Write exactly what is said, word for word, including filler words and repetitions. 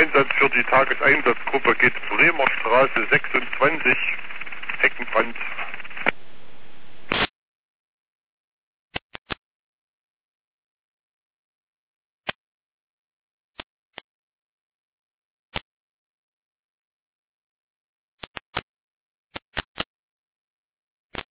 Einsatz für die Tageseinsatzgruppe geht Bremer Straße sechsundzwanzig, Heckenbrand.